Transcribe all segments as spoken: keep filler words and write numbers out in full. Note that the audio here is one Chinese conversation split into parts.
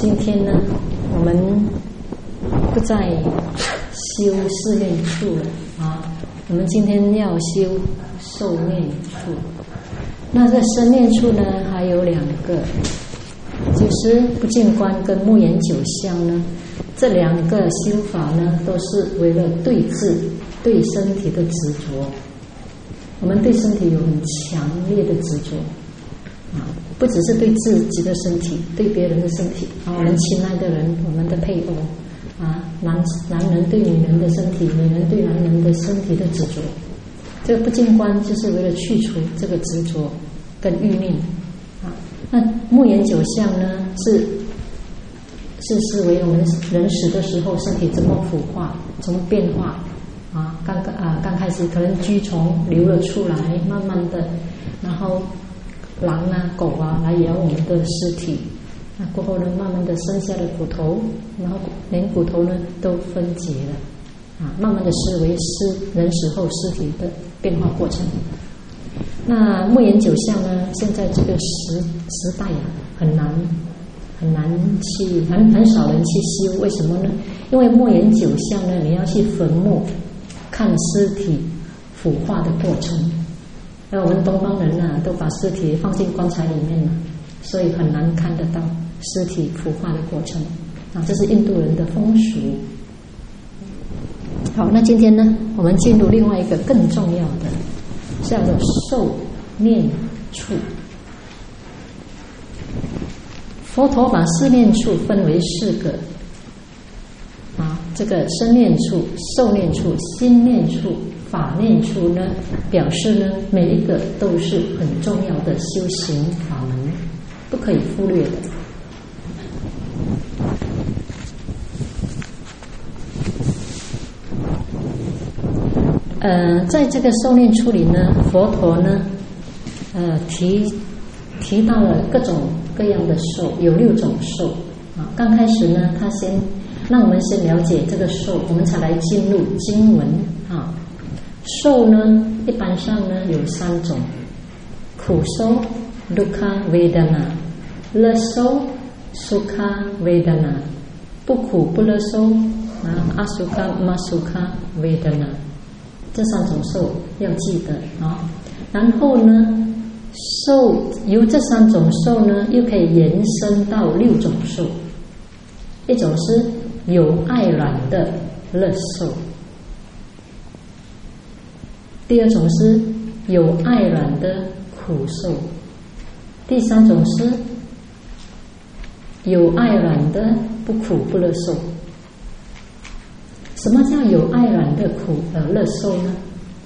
今天呢，我们不再修四念处了啊，我们今天要修受念处。那这生念处呢，还有两个，就是不净观跟目眼九相呢，这两个修法呢，都是为了对治对身体的执着。我们对身体有很强烈的执着啊，不只是对自己的身体，对别人的身体啊，我们亲爱的人，我们的配偶啊，男男人对女人的身体，女人对男人的身体的执着。这个不净观就是为了去除这个执着跟欲念啊。那目眼九相呢，是是思维我们人死的时候身体怎么腐化，怎么变化啊？刚刚啊，刚开始可能蛆虫流了出来，慢慢的，然后狼啊、狗啊来咬我们的尸体，那过后呢，慢慢的剩下的骨头，然后连骨头呢都分解了啊，慢慢的思维尸人死后尸体的变化过程。那目眼九相呢，现在这个时时代啊，很难很难去很很少人去修，为什么呢？因为目眼九相呢，你要去坟墓看尸体腐化的过程。那我们东方人呢、啊，都把尸体放进棺材里面了，所以很难看得到尸体腐化的过程啊。这是印度人的风俗。好，那今天呢，我们进入另外一个更重要的，叫做受念处。佛陀把四念处分为四个啊，这个生念处、受念处、心念处、法念处呢，表示呢，每一个都是很重要的修行法门，不可以忽略的。呃，在这个受念处里呢，佛陀呢，呃，提提到了各种各样的受，有六种受啊。刚开始呢，他先让我们先了解这个受，我们才来进入经文啊。受呢，一般上呢有三种：苦受、dukkha vedana、乐受、sukha vedana。不苦不乐受啊 ，asukha masukha vedana。这三种受要记得啊。然后呢，受由这三种受呢，又可以延伸到六种受。一种是有爱染的乐受。第二种是有爱染的苦受，第三种是有爱染的不苦不乐受。什么叫有爱染的苦呃乐受呢？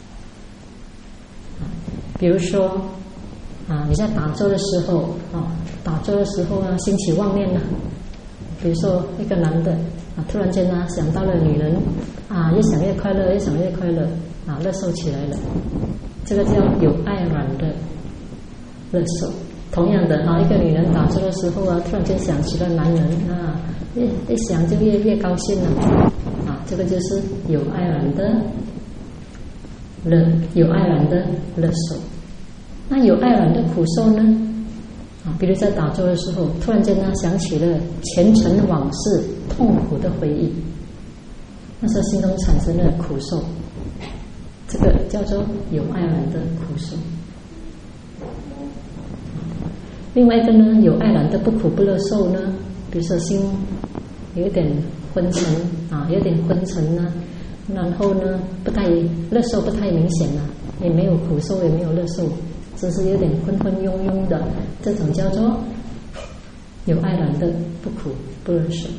比如说啊，你在打坐的时候啊，打坐的时候啊，兴起妄念了。比如说一个男的啊，突然间呢想到了女人啊，越想越快乐，越想越快乐。啊，乐受起来了，这个叫有爱染的乐受。同样的啊，一个女人打坐的时候啊，突然间想起了男人啊，一一想就越越高兴了啊，这个就是有爱染的乐，有爱染的乐受。那有爱染的苦受呢？啊，比如在打坐的时候，突然间呢想起了前尘往事痛苦的回忆，那时候心中产生了苦受。这个叫做有爱染的苦受。另外一个呢，有爱染的不苦不乐受呢，比如说心有一点昏沉啊，有点昏沉呢，然后呢不太乐受不太明显了，也没有苦受，也没有乐受，只是有点昏昏庸庸的，这种叫做有爱染的不苦不乐受。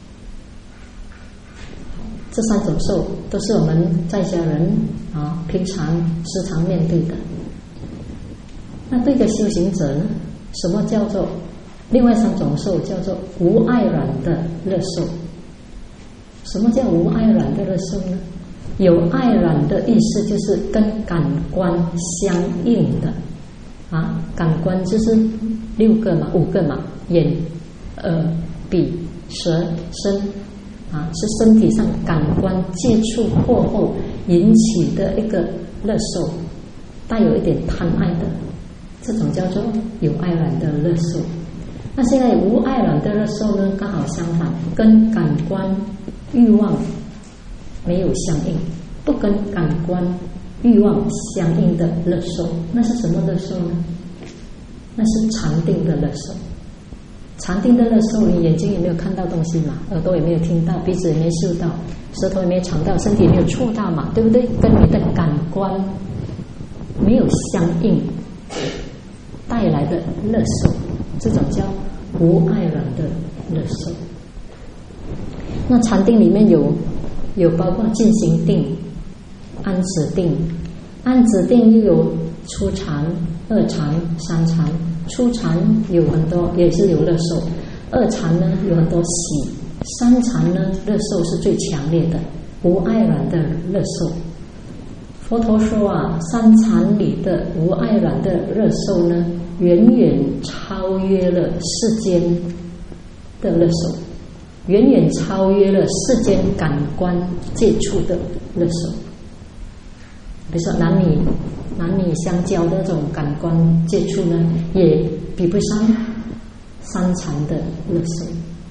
这三种受都是我们在家人啊平常时常面对的。那对一个修行者呢，什么叫做另外三种受？叫做无爱染的乐受。什么叫无爱染的乐受呢？有爱染的意思就是跟感官相应的啊，感官就是六个嘛，五个嘛，眼、耳、鼻、舌、身。啊，是身体上感官接触过后引起的一个乐受，带有一点贪爱的，这种叫做有爱染的乐受。 那现在无爱染的乐受呢，刚好相反，跟感官欲望没有相应，不跟感官欲望相应的乐受，那是什么乐受呢？那是禅定的乐受。禅定的乐受，你眼睛也没有看到东西嘛，耳朵也没有听到，鼻子也没嗅到，舌头也没有尝到，身体也没有触到嘛，对不对？跟你的感官没有相应带来的乐受，这种叫无爱染的乐受。那禅定里面有有包括进行定、安止定，安止定又有初禅、二禅、三禅。初禅有很多也是有乐受，二禅呢有很多喜，三禅呢乐受是最强烈的，无爱染的乐受。佛陀说啊，三禅里的无爱染的乐受呢，远远超越了世间的乐受，远远超越了世间感官接触的乐受。比如说男女男女相交的这种感官接触呢，也比不上三禅的乐受。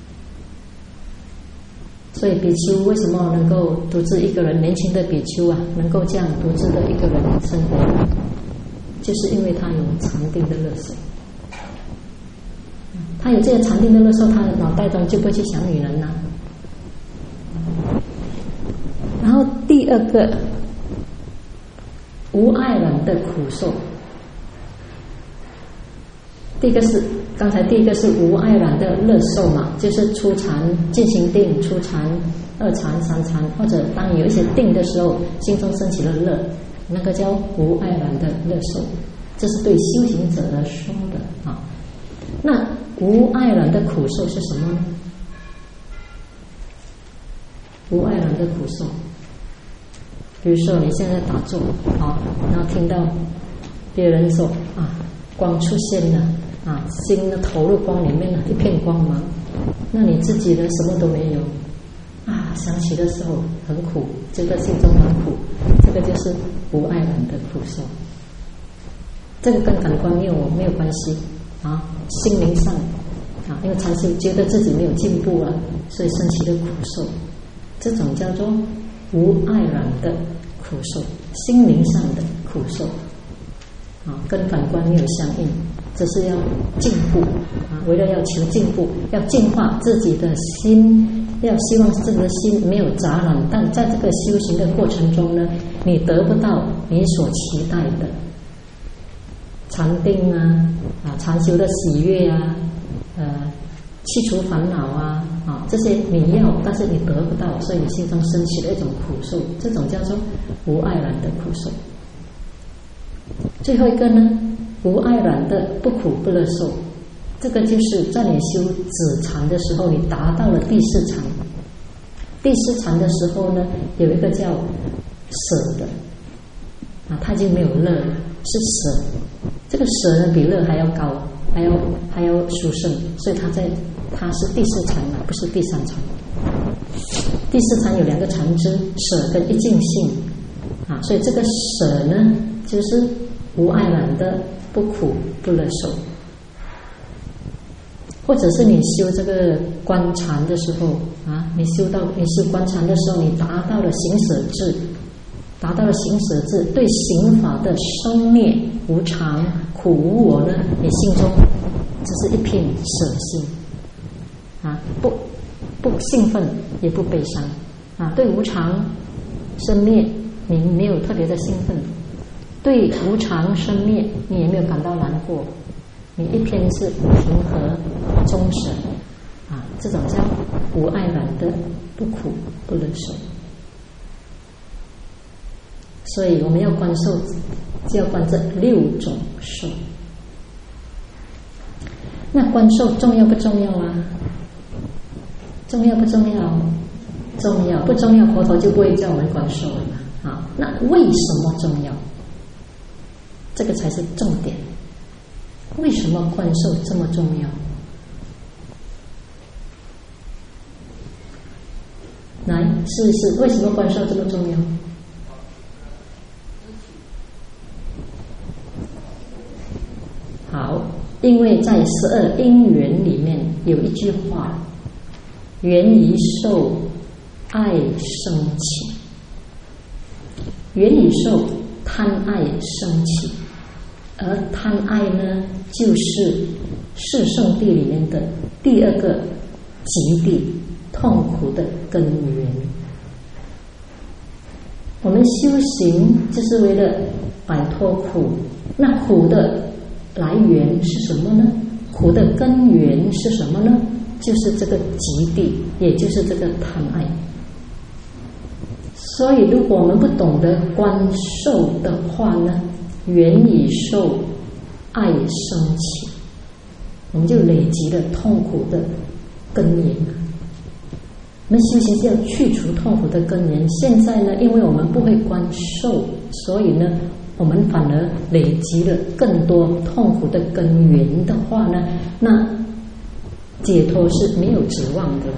所以比丘为什么能够独自一个人，年轻的比丘啊，能够这样独自的一个人生活，就是因为他有禅定的乐受。他有这个禅定的乐受，他脑袋中就不会去想女人了、啊。然后第二个无爱染的苦受，第一个是刚才第一个是无爱染的乐受嘛，就是初禅进行定，初禅、二禅、三禅，或者当有一些定的时候，心中升起了乐，那个叫无爱染的乐受，这是对修行者而说的啊。那无爱染的苦受是什么呢？无爱染的苦受，比如说你现在打坐啊，然后听到别人说啊，光出现了啊，心呢投入光里面了，一片光芒，那你自己呢什么都没有啊，想起的时候很苦，这个心中很苦，这个就是无爱染的苦受。这个跟感官没有没有关系啊，心灵上啊，因为禅师觉得自己没有进步啊，所以升起的苦受，这种叫做无爱染的苦受，心灵上的苦受啊，跟感官没有相应，这是要进步啊，为了要求进步，要净化自己的心，要希望自己的心没有杂染，但在这个修行的过程中呢，你得不到你所期待的禅定啊，啊，禅修的喜悦啊，呃，去除烦恼啊，啊，这些你要，但是你得不到，所以你心中升起了一种苦受，这种叫做无爱染的苦受。最后一个呢，无爱染的不苦不乐受，这个就是在你修止禅的时候，你达到了第四禅。第四禅的时候呢，有一个叫舍的啊，他已经没有乐了，是舍。这个舍呢比乐还要高，还要还要殊胜，所以他在他是第四禅了，不是第三禅。第四禅有两个禅支，舍跟一净性啊，所以这个舍呢，就是无爱染的不苦不乐受。或者是你修这个观禅的时候啊，你修到你修观禅的时候，你达到了行舍智，达到了行舍智，对行法的生灭无常苦无我呢，你心中只是一片舍心啊，不不兴奋也不悲伤啊，对无常生灭你没有特别的兴奋，对无常生灭你也没有感到难过，你一片是平和忠实啊，这种叫无爱染的不苦不乐受。所以我们要观受，就要观这六种受。那观受重要不重要啊？重要不重要？重要，不重要，佛陀就不会叫我们观受了嘛。啊，那为什么重要？这个才是重点。为什么观受这么重要？来试一试，为什么观受这么重要？好， 因为在十二因缘里面有一句话：缘于受，爱生起。缘于受，贪爱生起，而贪爱呢，就是四圣谛里面的第二个极地，痛苦的根源。我们修行就是为了摆脱苦，那苦的来源是什么呢？苦的根源是什么呢？就是这个极地，也就是这个贪爱。所以如果我们不懂得观受的话呢，缘于受，爱生起，我们就累积了痛苦的根源。我们修行是要去除痛苦的根源，现在呢，因为我们不会观受，所以呢，我们反而累积了更多痛苦的根源的话呢，那解脱是没有指望的。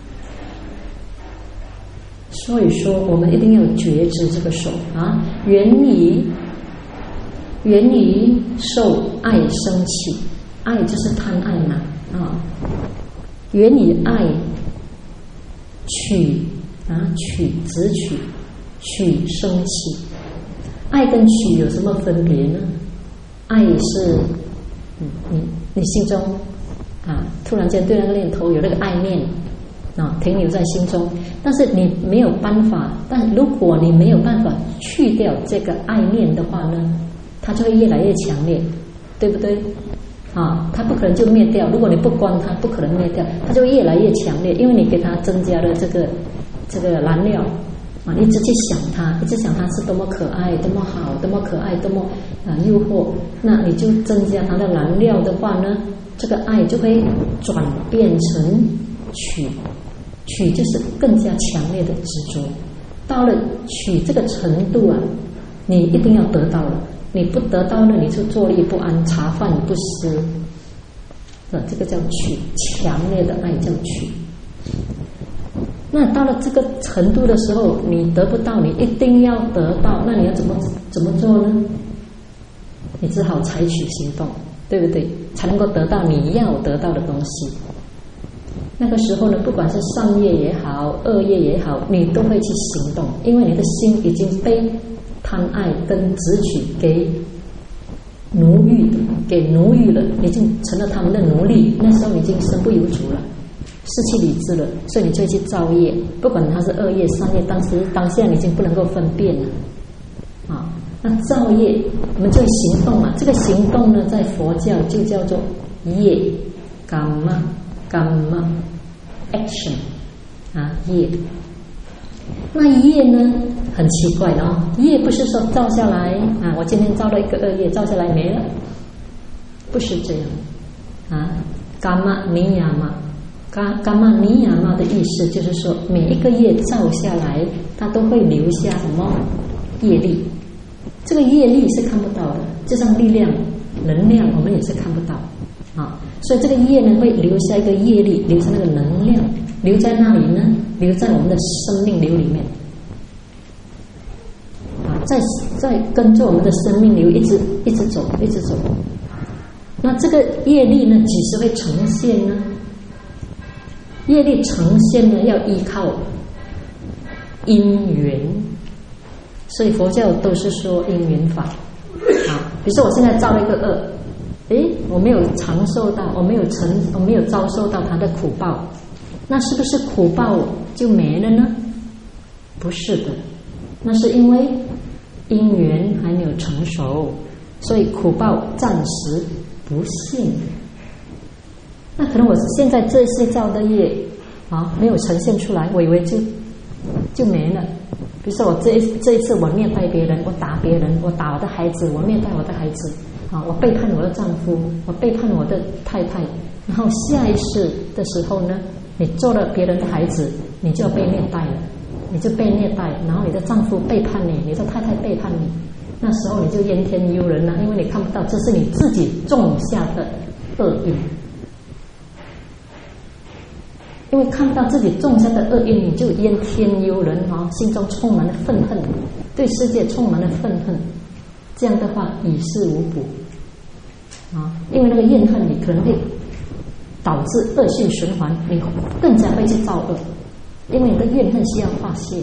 所以说，我们一定要觉知这个受啊，缘于缘于受，爱生起，爱就是贪爱嘛啊，缘于爱取啊取直取取生起，爱跟取有什么分别呢？爱是嗯你你心中啊突然间对那个念头有那个爱念啊停留在心中，但是你没有办法，但如果你没有办法去掉这个爱念的话呢，它就会越来越强烈，对不对？啊，它不可能就灭掉。如果你不观它，不可能灭掉，它就越来越强烈，因为你给它增加了这个这个燃料啊，一直去想它，一直想它是多么可爱，多么好，多么可爱，多么啊诱惑，那你就增加它的燃料的话呢，这个爱就会转变成取，取就是更加强烈的执着。到了取这个程度啊，你一定要得到了。你不得到呢，你就坐立不安，茶饭不思，啊，这个叫取，强烈的爱叫取。那到了这个程度的时候，你得不到，你一定要得到，那你要怎么怎么做呢？你只好采取行动，对不对？才能够得到你要得到的东西。那个时候呢，不管是善业也好，恶业也好，你都会去行动，因为你的心已经被贪爱跟执取给奴役的，给奴役了，你已经成了他们的奴隶。那时候你已经身不由主了，失去理智了，所以你就会去造业，不管它是恶业善业，当时当下你已经不能够分辨了啊。那造业我们就会行动嘛，这个行动呢，在佛教就叫做业，感嘛感嘛 action 啊业。那业呢很奇怪的哦，业不是说造下来啊，我今天造了一个恶业，造下来没了，不是这样啊。伽玛尼亚玛，伽伽玛尼亚玛的意思就是说，每一个业造下来，它都会留下什么业力？这个业力是看不到的，就像力量、能量，我们也是看不到啊。所以这个业呢，会留下一个业力，留下那个能量。留在那里呢？留在我们的生命流里面，啊，在在跟着我们的生命流一直一直走，一直走。那这个业力呢，几时会呈现呢？业力呈现呢，要依靠因缘，所以佛教都是说因缘法。啊，比如说我现在造了一个恶，诶，我没有尝受到，我没有承，我没有遭受到它的苦报。那是不是苦报就没了呢？不是的，那是因为因缘还没有成熟，所以苦报暂时不现。那可能我现在这些造的业啊没有呈现出来，我以为就就没了。比如说我这一这一次我虐待别人，我打别人，我打我的孩子，我虐待我的孩子啊，我背叛我的丈夫，我背叛我的太太，然后下一次的时候呢，你做了别人的孩子，你就要被虐待了，你就被虐待，然后你的丈夫背叛你，你的太太背叛你，那时候你就怨天尤人了，因为你看不到这是你自己种下的恶因，因为看不到自己种下的恶因，你就怨天尤人啊，心中充满了愤恨，对世界充满了愤恨，这样的话于事无补。 啊，因为那个怨恨你可能会导致恶性循环，你更加会去造恶，因为你的怨恨需要发泄。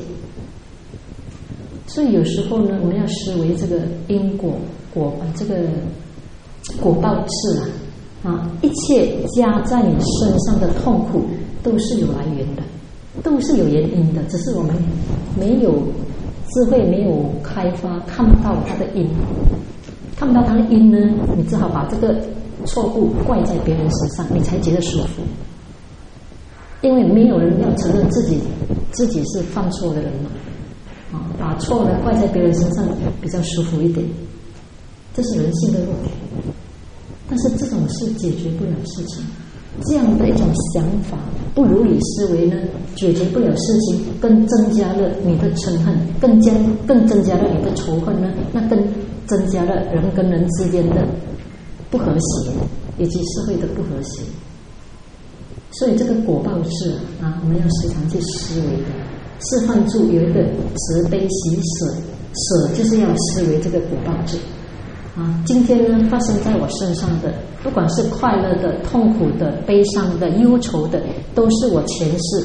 所以有时候呢，我们要思维这个因果果啊，这个果报制啊，啊，一切加在你身上的痛苦都是有来源的，都是有原因的，只是我们没有智慧，没有开发，看不到它的因，看不到它的因呢，你只好把这个错误怪在别人身上，你才觉得舒服。因为没有人要承认自己自己是犯错的人嘛，啊，把错呢怪在别人身上比较舒服一点，这是人性的弱点。但是这种是解决不了事情，这样的一种想法不如理思维呢，解决不了事情，更增加了你的嗔恨，更加更增加了你的仇恨呢，那更增加了人跟人之间的不和谐，以及社会的不和谐。所以这个果报制啊，我们要时常去思维的。示范处有一个慈悲喜舍，舍就是要思维这个果报制啊。今天呢发生在我身上的，不管是快乐的、痛苦的、悲伤的、忧愁的，都是我前世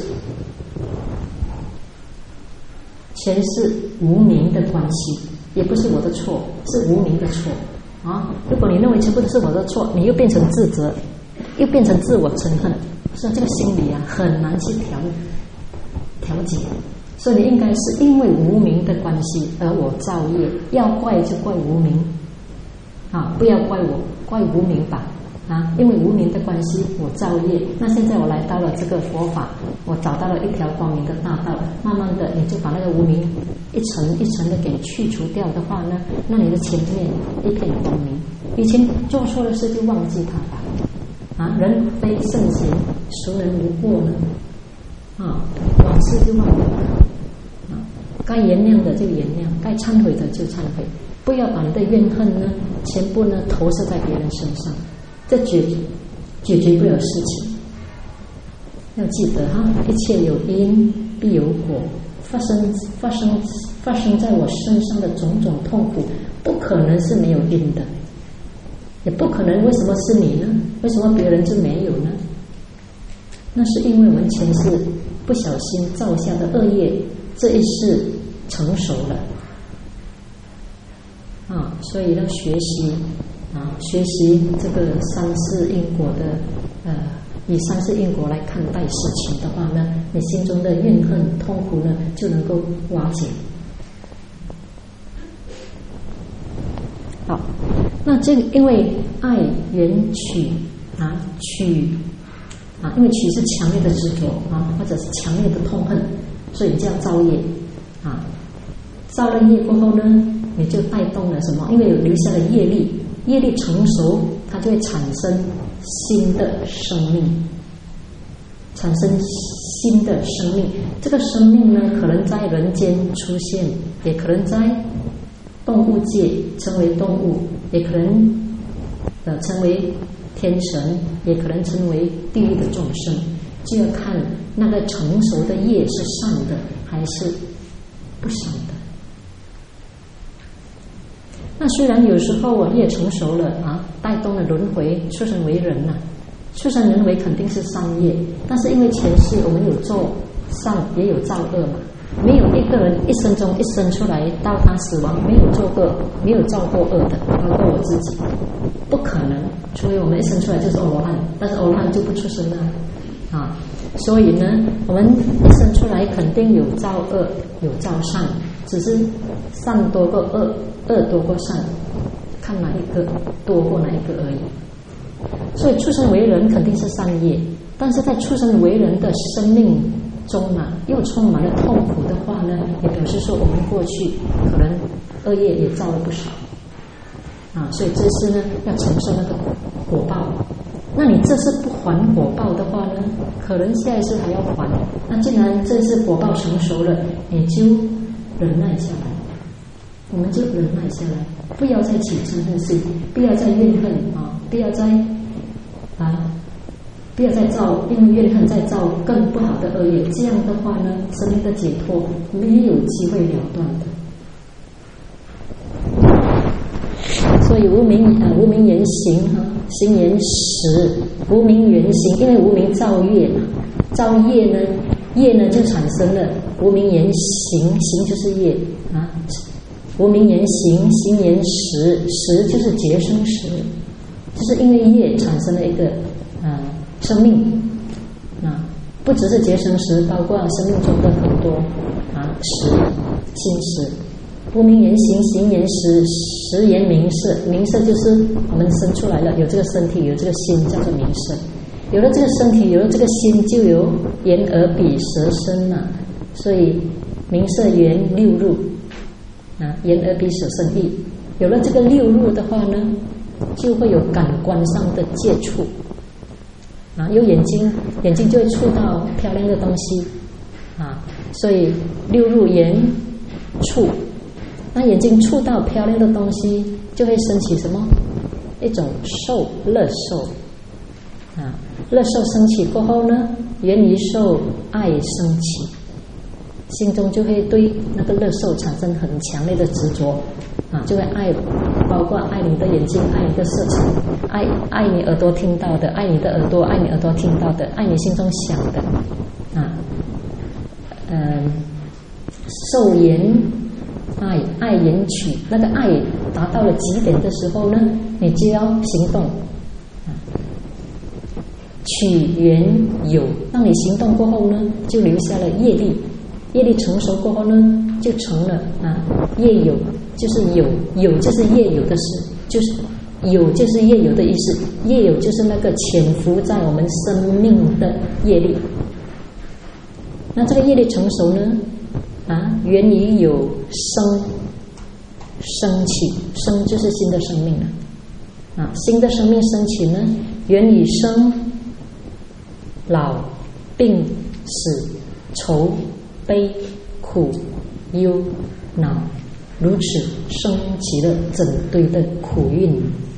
前世无明的关系，也不是我的错，是无明的错啊。如果你认为全部都是我的错，你又变成自责，又变成自我憎恨，所以这个心理啊很难去调调节。所以你应该是因为无明的关系而我造业，要怪就怪无明啊，不要怪我，怪无明吧啊！因为无明的关系我造业，那现在我来到了这个佛法，我找到了一条光明的大道，慢慢的你就把那个无明一层一层的给去除掉的话呢，那你的前面一片光明。以前做错的事就忘记它吧啊！人非圣贤，孰能无过呢？啊，往事就忘了啊，该原谅的就原谅，该忏悔的就忏悔，不要把你的怨恨呢全部呢投射在别人身上，这解解决不了事情。要记得哈，一切有因必有果，发生发生发生在我身上的种种痛苦，不可能是没有因的，也不可能为什么是你呢？为什么别人就没有呢？那是因为我们前世不小心造下的恶业，这一世成熟了啊，所以要学习啊，学习这个三世因果的呃，以三世因果来看待事情的话呢，你心中的怨恨痛苦呢就能够瓦解。好，那这个因为爱缘取啊取。啊，因为取是强烈的执着啊，或者是强烈的痛恨，所以你就要造业啊。造了业过后呢，你就带动了什么？因为有留下了业力，业力成熟，它就会产生新的生命，产生新的生命。这个生命呢，可能在人间出现，也可能在动物界成为动物，也可能呃成为天神，也可能成为地狱的众生，就要看那个成熟的业是善的还是不善的。那虽然有时候我业成熟了啊，带动了轮回，出生为人呐、啊，出生轮回肯定是善业，但是因为前世我们有做善，也有造恶嘛，没有一个人一生中一生出来到他死亡没有做过没有造过恶的，包括我自己，不可能。除非我们一生出来就是阿罗汉，但是阿罗汉就不出生了啊。所以呢，我们一生出来肯定有造恶有造善，只是善多过恶，恶多过善，看哪一个多过哪一个而已。所以出生为人肯定是善业，但是在出生为人的生命中啊，又充满了痛苦的话呢，也表示说我们过去可能恶业也造了不少啊，所以这次呢要承受那个果报。那你这次不还果报的话呢，可能下一次还要还。那既然这次果报成熟了，你就忍耐下来，我们就忍耐下来，不要再起嗔恨心，不要再怨恨啊，不要再啊，不要再造，因为怨恨再造更不好的恶业。这样的话呢，生命的解脱没有机会了断的。所所以无明啊，无明缘行哈，行缘识，无明缘行，因为无明造业嘛，造业呢，业呢就产生了无明缘行，行就是业啊，无明缘行，行缘识，识就是结生识，就是因为业产生了一个啊生命啊，不只是结生识，包括生命中的很多啊识，心识。无明缘行，行缘识，识缘名色，名色就是我们生出来了，有这个身体，有这个心，叫做名色。有了这个身体，有了这个心，就有眼耳鼻舌身呐、啊。所以名色缘六入啊，眼耳鼻舌身意。有了这个六入的话呢，就会有感官上的接触啊，有眼睛，眼睛就会触到漂亮的东西啊，所以六入眼触。那眼睛触到漂亮的东西，就会升起什么？一种受乐受啊，乐受升起过后呢，源于受爱升起，心中就会对那个乐受产生很强烈的执着啊，就会爱，包括爱你的眼睛，爱你的色彩，爱爱你耳朵听到的，爱你的耳朵，爱你耳朵听到的，爱你心中想的啊，嗯，受言。爱爱言取，那个爱达到了极点的时候呢，你就要行动。取缘有，当你行动过后呢，就留下了业力。业力成熟过后呢，就成了啊业有，就是有，有就是业有的事，就是有就是业有的意思。业有就是那个潜伏在我们生命的业力。那这个业力成熟呢？啊，源于有生升起，生就是新的生命了啊，新的生命升起呢，源于生老病死愁悲苦忧恼，如此升起了整堆的苦运。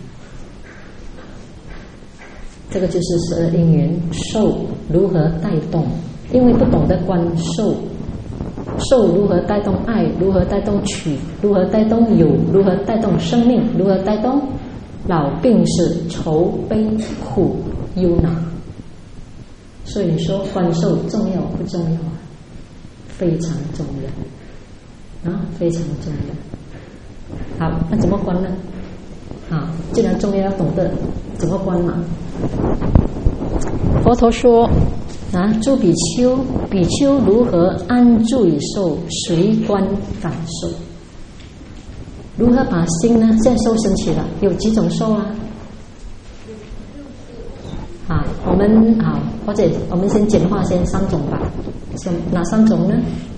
这个就是十二因缘受如何带动，因为不懂得观受。受如何带动爱，如何带动取，如何带动有，如何带动生命，如何带动老病死愁悲苦忧恼。所以你说观受重要不重要啊？非常重要啊，非常重要。好，那怎么观呢？啊，既然重要，要懂得怎么观嘛。佛陀说啊，诸比丘，比丘如何安住于受，随观感受。如何把心呢？现在受升起了，有几种受啊？啊，我们啊，或者我们先简化先三种吧。先哪三种呢？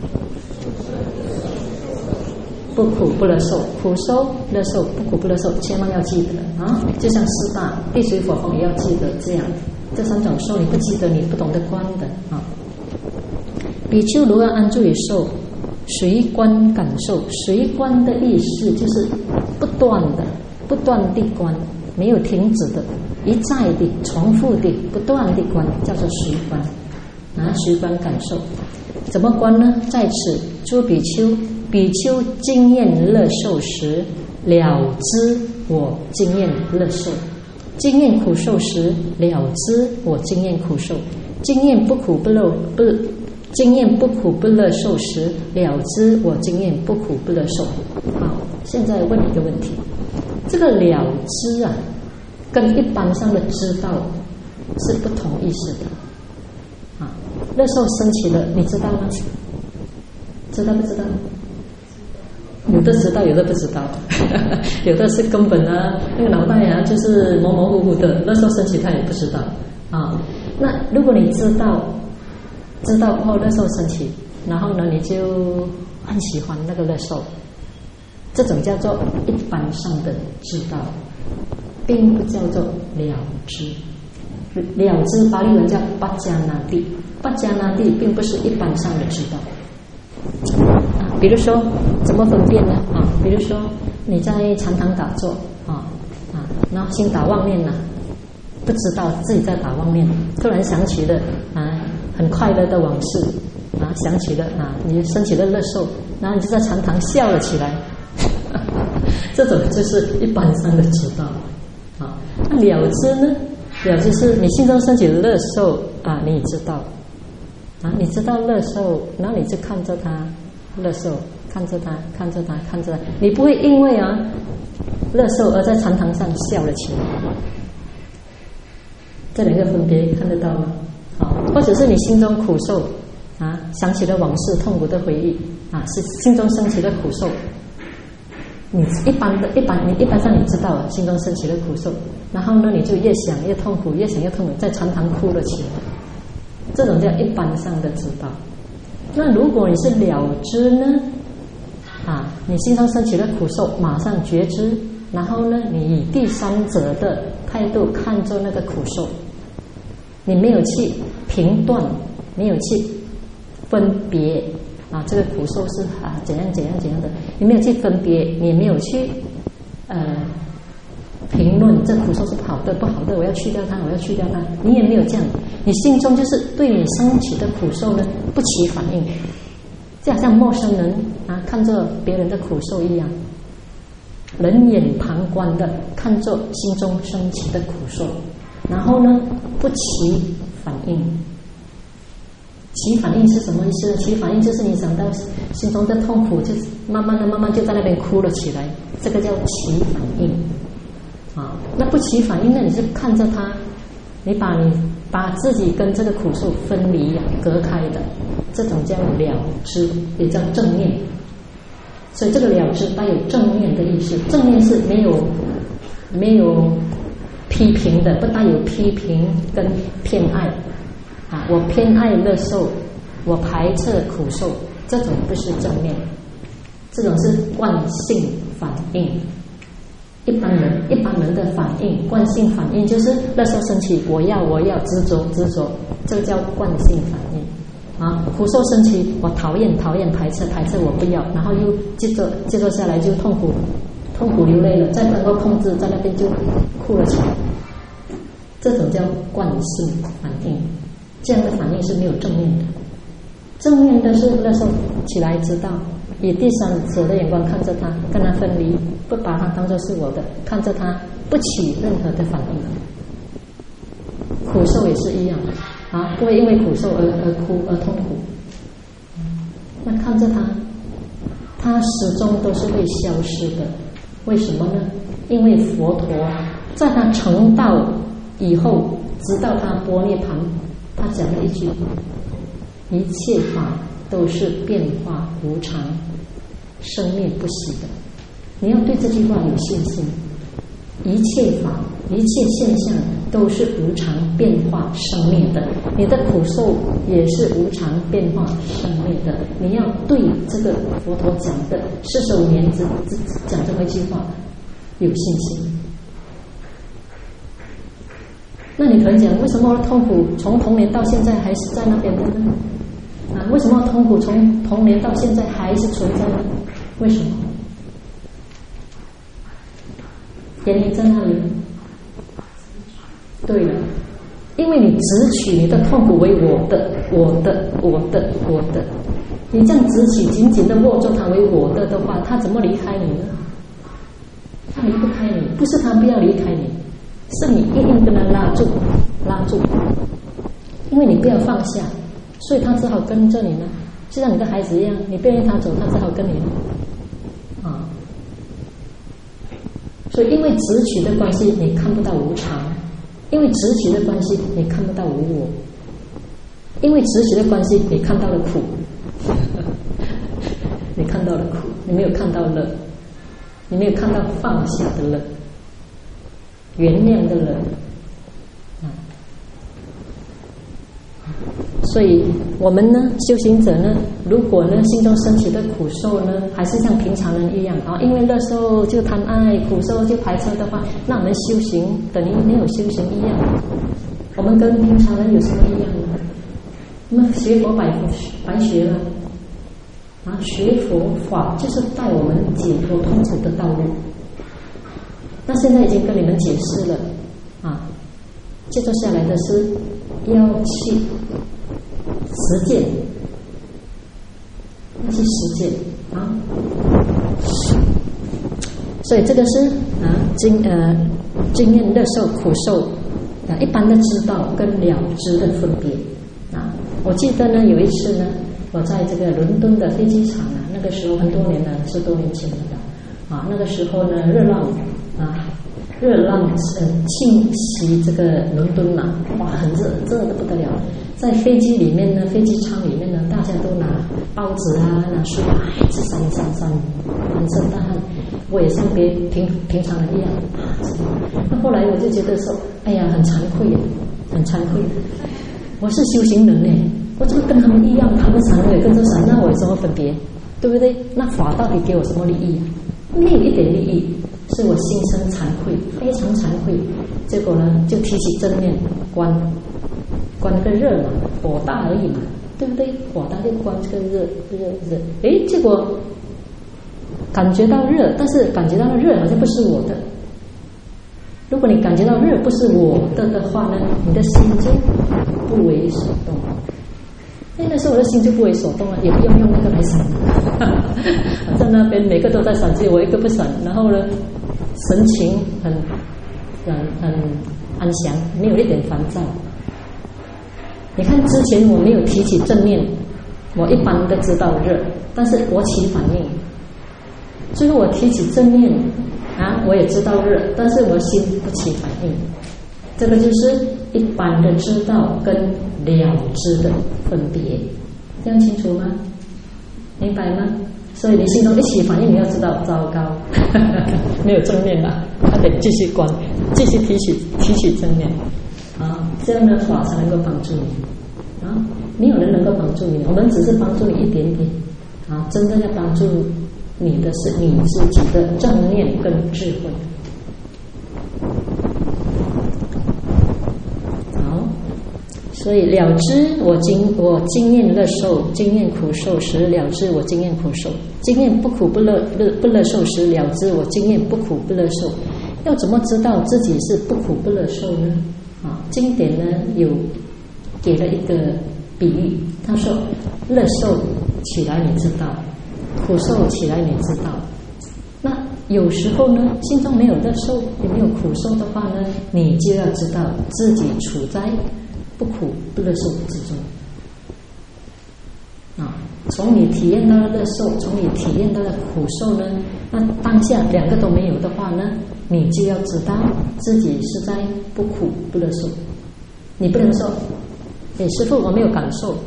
不苦不乐受，苦受乐受，不苦不乐受，千万要记得啊！就像四大地水火风也要记得这样。这三种受你不记得，你不懂得观的啊。比丘如何安住于受，随观感受。随观的意思就是不断的、不断地观，没有停止的，一再的、重复的、不断的观，叫做随观啊。随观感受，怎么观呢？在此，诸比丘，比丘经验乐受时，了知我经验乐受。经验苦受时，了知我经验苦受；经验不苦不乐不经验不苦不乐受时，了知我经验不苦不乐受。好，现在问一个问题：这个了知啊，跟一般上的知道是不同意思的啊。乐受升起了，你知道吗？知道不知道？有的知道，有的不知道，有的是根本啊，那个脑袋啊，就是模模糊糊的，乐受升起他也不知道啊。那如果你知道，知道过后乐受升起，然后呢，你就很喜欢那个乐受，这种叫做一般上的知道，并不叫做了知。了知巴利文叫巴迦那蒂，巴迦那蒂并不是一般上的知道。啊，比如说怎么分辨呢？啊，比如说你在禅堂打坐啊啊，然后心打妄念呐、啊，不知道自己在打妄念，突然想起了啊很快乐的往事啊，想起了啊你升起了乐受，然后你就在禅堂笑了起来， 这种就是一般上的知道啊。那了知呢？了知是你心中升起的乐受啊，你知道啊，你知道乐受，然后你就看着它乐受，看着它，看着它，看着它，你不会因为啊乐受而在禅堂上笑了起来。这两个分别看得到吗？啊，或者是你心中苦受啊，想起了往事痛苦的回忆啊，是心中升起的苦受。你一般的一般你一般上你知道心中升起的苦受，然后呢你就越想越痛苦，越想越痛苦，在禅堂哭了起来。这种叫一般上的知道。那如果你是了知呢？啊，你心中升起的苦受，马上觉知，然后呢，你以第三者的态度看着那个苦受，你没有去评断，没有去分别啊，这个苦受是啊怎样怎样怎样的，你没有去分别，你也没有去呃评论这苦受是好的不好的，我要去掉它，我要去掉它，你也没有这样，你心中就是对你升起的苦受呢不起反应，就好像陌生人啊看着别人的苦受一样，冷眼旁观的看着心中升起的苦受，然后呢不起反应。起反应是什么意思呢？起反应就是你想到心中的痛苦，就慢慢的慢慢就在那边哭了起来，这个叫起反应啊。那不起反应呢，你是看着它，你把你把自己跟这个苦受分离隔开的，这种叫了知，也叫正念。所以这个了知带有正念的意思，正念是没有没有批评的，不带有批评跟偏爱啊，我偏爱乐受，我排斥苦受，这种不是正念，这种是惯性反应。一般人一般人的反应，惯性反应就是乐受升起，我要我要执着执着，这个叫惯性反应。啊，苦受升起，我讨厌讨厌排斥排斥我不要，然后又接着接着下来就痛苦痛苦流泪了，再能够控制，在那边就哭了起来，这种叫惯性反应。这样的反应是没有正面的，正面的是乐受起来知道，以第三者的眼光看着它，跟它分离，不把它当作是我的，看着它不起任何的反应。苦受也是一样啊，不会因为苦受而而哭而痛苦。那看着它，它始终都是会消失的。为什么呢？因为佛陀在他成道以后，直到他般涅槃，他讲了一句：一切法都是变化无常，生灭不息的。你要对这句话有信心。一切法一切现象都是无常变化生灭的，你的苦受也是无常变化生灭的，你要对这个佛陀讲的四十五年之讲这么一句话有信心。那你可能讲，为什么痛苦从童年到现在还是在那边的呢？啊，为什么痛苦从童年到现在还是存在呢？为什么？原因在哪里？对了，因为你执取你的痛苦为我的、我的、我的、我的，你这样执取，紧紧的握住它为我的的话，它怎么离开你呢？它离不开你，不是它不要离开你，是你硬硬跟它拉住，拉住，因为你不要放下，所以它只好跟着你呢，就像你的孩子一样，你不愿意他走，他只好跟你啊。所以因为执取的关系，你看不到无常；因为执取的关系，你看不到无我；因为执取的关系，你看到了苦，你看到了苦，你没有看到乐，你没有看到放下的乐，原谅的乐。所以我们呢，修行者呢，如果呢心中升起的苦受呢，还是像平常人一样啊，因为乐受就贪爱，苦受就排斥的话，那我们修行等于没有修行一样。我们跟平常人有什么一样呢？我们学佛白白学了啊，学佛法就是带我们解脱痛苦的道路。那现在已经跟你们解释了啊，接着下来的是要去实践，要去实践啊！ 所以这个是啊经呃经验乐受苦受啊，一般的知道跟了知的分别啊。我记得呢有一次呢，我在这个伦敦的飞机场啊，那个时候很多年了，十多年前了啊，那个时候呢热浪啊。热浪呃侵袭这个伦敦嘛，哇，很热，热得不得了。在飞机里面呢，飞机舱里面呢，大家都拿报纸啊，拿书啊，一直扇扇扇，满身大汗。我也像别平平常人一样啊。那后来我就觉得说，哎呀，很惭愧，很惭愧。我是修行人呢，我怎么跟他们一样？他们闪我也跟着闪，那我有什么分别？对不对？那法到底给我什么利益？没有一点利益。是我心生惭愧，非常惭愧。结果呢，就提起正念观，观那个热嘛，火大而已嘛，对不对？火大就观这个热热热。诶，结果感觉到热，但是感觉到热好像不是我的。如果你感觉到热不是我的的话呢，你的心就不为所动。哎，那时候我的心就不为所动了，也不用用那个来闪。在那边每个都在闪，只有我一个不闪。然后呢，神情很很很安详，没有一点烦躁。你看之前我没有提起正念，我一般的知道热，但是我起反应。最后我提起正念啊，我也知道热，但是我心不起反应。这个就是一般的知道跟了知的分别，这样清楚吗？明白吗？所以你心中一起反应，你要知道，糟糕，没有正念了，还得继续观，继续提起提起正念啊，这样的法才能够帮助你啊。没有人能够帮助你，我们只是帮助你一点点啊，真正要帮助你的是你自己的正念跟智慧。所以了知我经我经验乐受，经验苦受时了知我经验苦受，经验不苦不乐乐不乐受时了知我经验不苦不乐受。要怎么知道自己是不苦不乐受呢？啊，经典呢有给了一个比喻，他说乐受起来你知道，苦受起来你知道。那有时候呢，心中没有乐受也没有苦受的话呢，你就要知道自己处在不苦不乐受之中啊！从你体验到了乐受，从你体验到了苦受呢，那当下两个都没有的话呢，你就要知道自己是在不苦不乐受。你不能说，哎，师父我没有感受，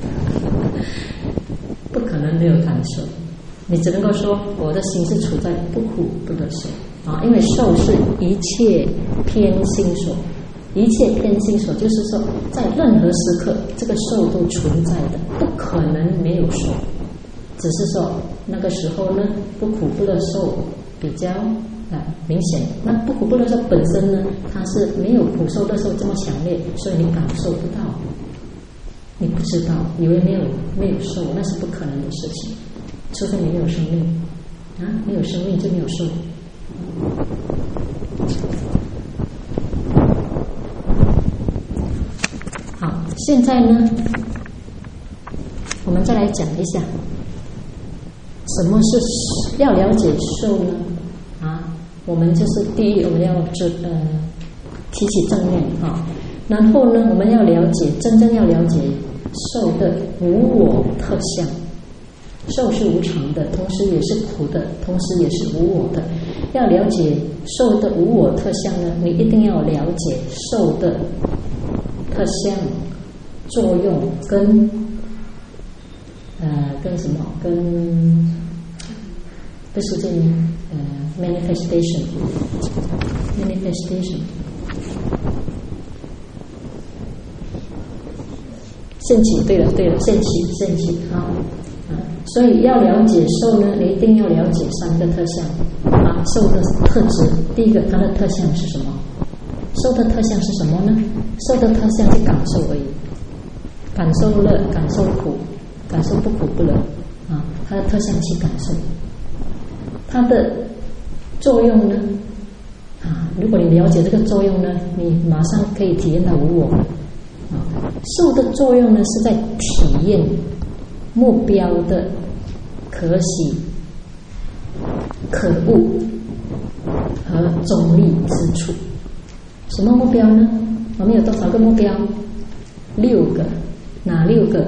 不可能没有感受。你只能够说，我的心是处在不苦不乐受啊，因为受是一切偏心所。一切偏心所，就是说，在任何时刻，这个受都存在的，不可能没有受。只是说那个时候呢，不苦不乐受比较啊明显。那不苦不乐受本身呢，它是没有苦受乐受这么强烈，所以你感受不到，你不知道，以为没有没有受，那是不可能的事情。除非你没有生命啊，没有生命就没有受。好，现在呢，我们再来讲一下，什么是要了解受呢？啊，我们就是第一，我们要知呃提起正念啊，然后呢，我们要了解，真正要了解受的无我特相。受是无常的，同时也是苦的，同时也是无我的。要了解受的无我特相呢，你一定要了解受的特相、作用跟呃跟什么？跟不是这呃 manifestation manifestation 现起，对了对了，现起现起啊。所以要了解受呢，你一定要了解三个特相啊，受的特质。第一个，它的特相是什么？受的特相是什么呢？受的特相是感受而已，感受乐，感受苦，感受不苦不乐啊。它的特相是感受，它的作用呢啊，如果你了解这个作用呢，你马上可以体验到无我啊。受的作用呢，是在体验目标的可喜、可恶和中立之处。什么目标呢？我们有多少个目标？六个。哪六个？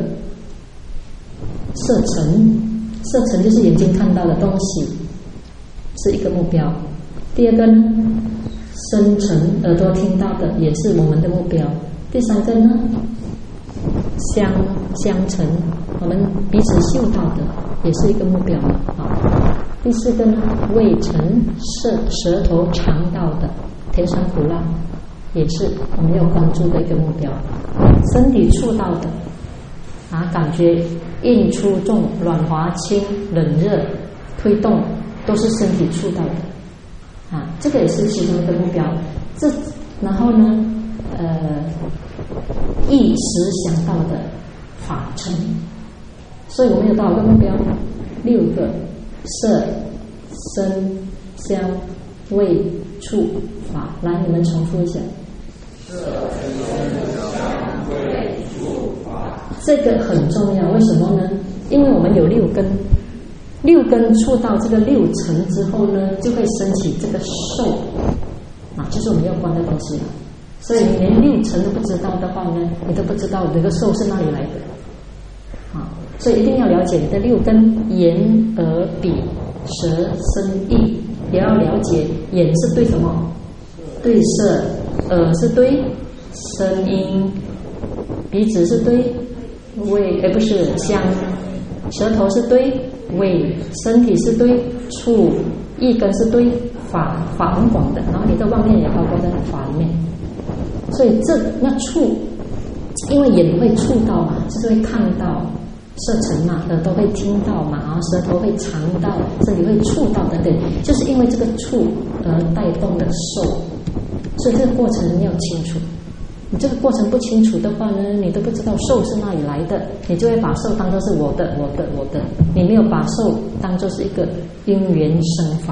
色尘，色尘就是眼睛看到的东西，是一个目标。第二个呢，声尘，耳朵听到的也是我们的目标。第三个呢，香香尘，我们彼此嗅到的也是一个目标啊。第四个呢，味尘，舌舌头尝到的甜酸苦辣，也是我们要关注的一个目标。身体触到的啊，感觉硬粗重、软滑轻、冷热、推动，都是身体触到的啊，这个也是其中一个目标。这然后呢，呃，一时想到的法尘，所以我们有多少个目标？六个：色、声、香、味、触、法。来，你们重复一下。色、声、香、味、触、法。这个很重要，为什么呢？因为我们有六根，六根触到这个六尘之后呢，就会升起这个受啊，就是我们要观的东西了。所以你连六尘都不知道的话呢，你都不知道这个受是哪里来的啊。所以一定要了解你的六根：眼、耳、鼻、舌、身、意。也要了解，眼是对什么？对色。耳是对声音，鼻子是对味，哎不是香，舌头是对味，身体是对触，意根是对法，法很广的，然后你的妄念也包括在法里面。所以这那触，因为眼会触到嘛，就是会看到色尘嘛，耳朵会听到嘛，然后舌头会尝到，身体会触到等等，就是因为这个触而带动的受。所以这个过程要清楚，你这个过程不清楚的话呢，你都不知道受是哪里来的，你就会把受当作是我的、我的、我的，你没有把受当作是一个因缘生法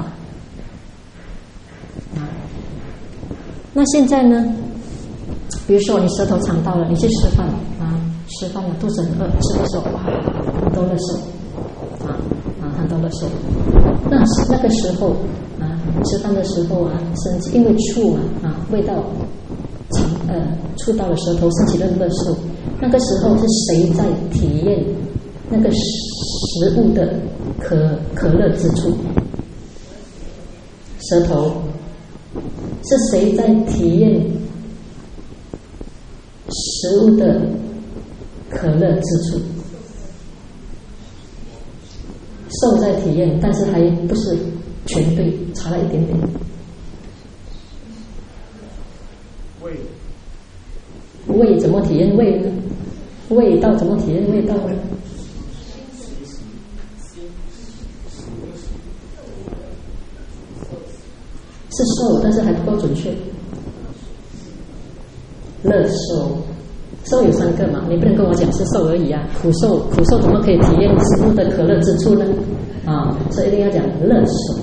啊。那现在呢，比如说你舌头尝到了，你去吃饭啊，吃饭了，肚子很饿，吃的时候哇，很多的受啊啊，很多的受。那那个时候啊，吃饭的时候啊，升起因为触嘛啊，味道尝呃触到了舌头，升起的乐受。那个时候是谁在体验那个食物的可可乐之处？舌头。是谁在体验食物的可乐之处？受在体验，但是还不是全对，差了一点点。味，味怎么体验味呢？味道怎么体验味道呢？是受，但是还不够准确。乐受，受有三个嘛，你不能跟我讲是受而已啊。苦受，苦受怎么可以体验食物的可乐之处呢？啊，所以一定要讲乐受。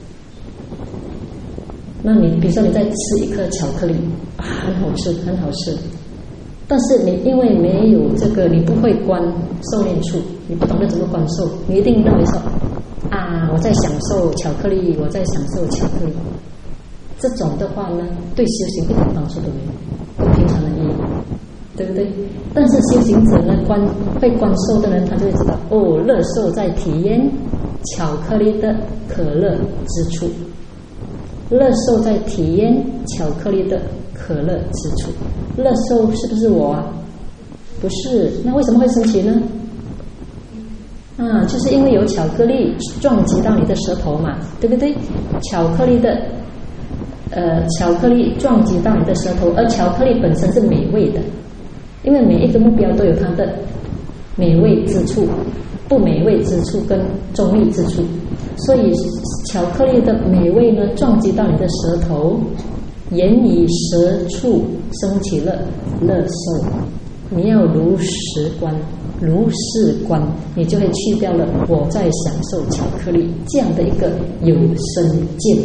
那你比如说你在吃一颗巧克力啊，很好吃，很好吃，但是你因为没有这个，你不会观受念处，你不懂得怎么观受，你一定认为说啊，我在享受巧克力，我在享受巧克力。这种的话呢，对修行一点帮助都没有，跟平常人一样，对不对？但是修行者呢，观会观受的人，他就会知道哦，乐受在体验巧克力的可乐之处，乐受在体验巧克力的可乐之处。乐受是不是我啊？不是，那为什么会升起呢？啊，就是因为有巧克力撞击到你的舌头嘛，对不对？巧克力的。呃，巧克力撞击到你的舌头，而巧克力本身是美味的，因为每一个目标都有它的美味之处、不美味之处跟中立之处，所以巧克力的美味呢，撞击到你的舌头，眼以舌触升起了乐受，你要如实观、如是观，你就会去掉了我在享受巧克力这样的一个有生见。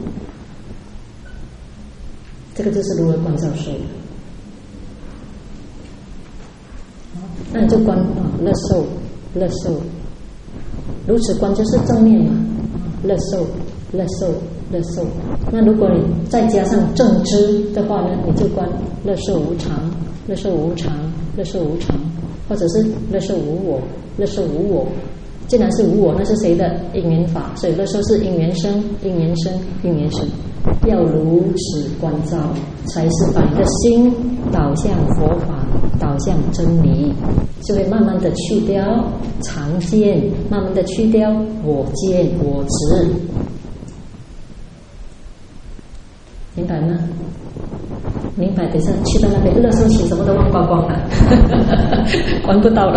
这个就是如何观照受的。那你就观啊，乐受，乐受，如此观就是正面嘛，乐受，乐受， 乐受。那如果你再加上正知的话呢，你就观乐受无常，乐受无常，乐受无常，或者是乐受无我，乐受无我。既然是无我，那是谁的因缘法？所以乐受是因缘生，因缘生，因缘生。要如此关照，才是把你的心导向佛法，导向真理，就会慢慢的去掉常见，慢慢的去掉我见我执，明白吗？明白。等一下去到那边乐受起什么都忘光光了，关不到了。